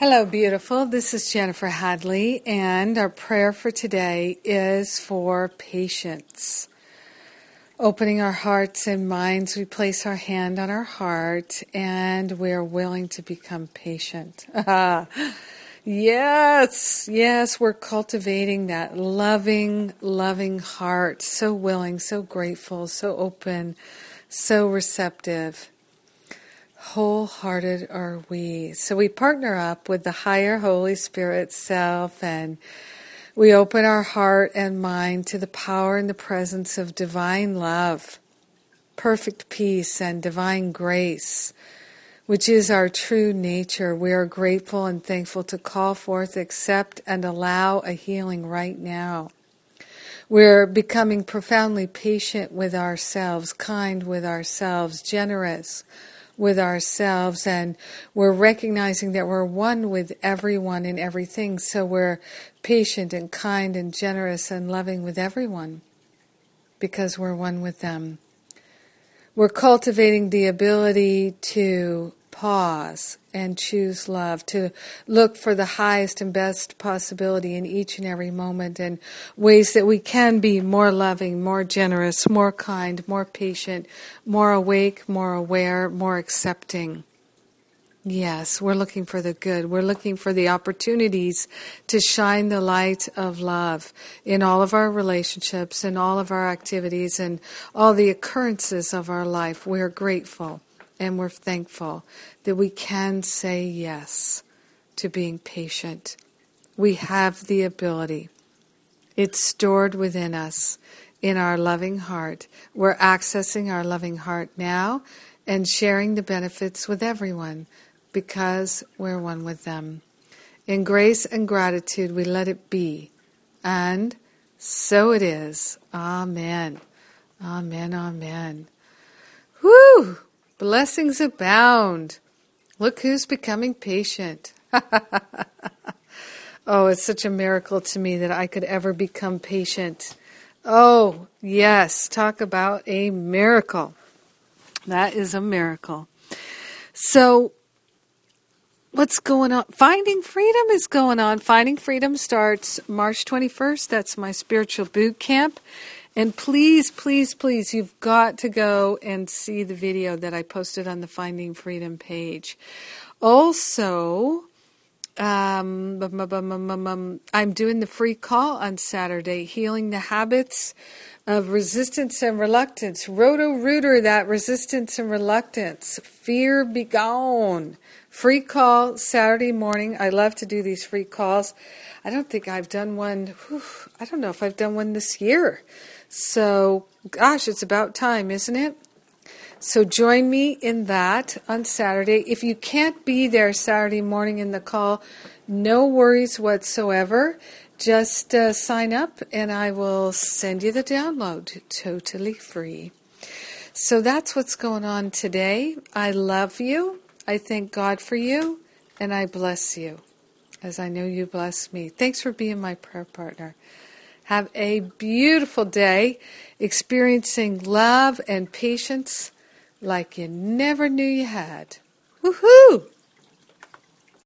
Hello, beautiful. This is Jennifer Hadley, and our prayer for today is for patience. Opening our hearts and minds, we place our hand on our heart, and we're willing to become patient. Yes, we're cultivating that loving heart, so willing, so grateful, so open, so receptive. Wholehearted are we. So we partner up with the higher Holy Spirit self, and we open our heart and mind to the power and the presence of divine love, perfect peace, and divine grace, which is our true nature. We are grateful and thankful to call forth, accept, and allow a healing right now. We're becoming profoundly patient with ourselves, kind with ourselves, generous with ourselves, and we're recognizing that we're one with everyone and everything, so we're patient and kind and generous and loving with everyone because we're one with them. We're cultivating the ability to pause and choose love, to look for the highest and best possibility in each and every moment, and ways that we can be more loving, more generous, more kind, more patient, more awake, more aware, more accepting. Yes, we're looking for the good. We're looking for the opportunities to shine the light of love in all of our relationships, in all of our activities, and all the occurrences of our life. We're grateful and we're thankful that we can say yes to being patient. We have the ability. It's stored within us in our loving heart. We're accessing our loving heart now and sharing the benefits with everyone, because we're one with them. In grace and gratitude, we let it be. And so it is. Amen. Amen, amen. Woo! Blessings abound. Look who's becoming patient. Oh, it's such a miracle to me that I could ever become patient. Oh, yes. Talk about a miracle. That is a miracle. So, what's going on? Finding Freedom is going on. Finding Freedom starts March 21st. That's my spiritual boot camp. And please, please, please, you've got to go and see the video that I posted on the Finding Freedom page. Also, I'm doing the free call on Saturday, Healing the Habits of Resistance and Reluctance. Roto-Rooter that resistance and reluctance. Fear be gone. Free call Saturday morning. I love to do these free calls. I don't think I've done one. I don't know if I've done one this year. So, gosh, it's about time, isn't it? So join me in that on Saturday. If you can't be there Saturday morning in the call, no worries whatsoever. Just sign up and I will send you the download totally free. So that's what's going on today. I love you. I thank God for you, and I bless you, as I know you bless me. Thanks for being my prayer partner. Have a beautiful day, experiencing love and patience like you never knew you had. Woohoo!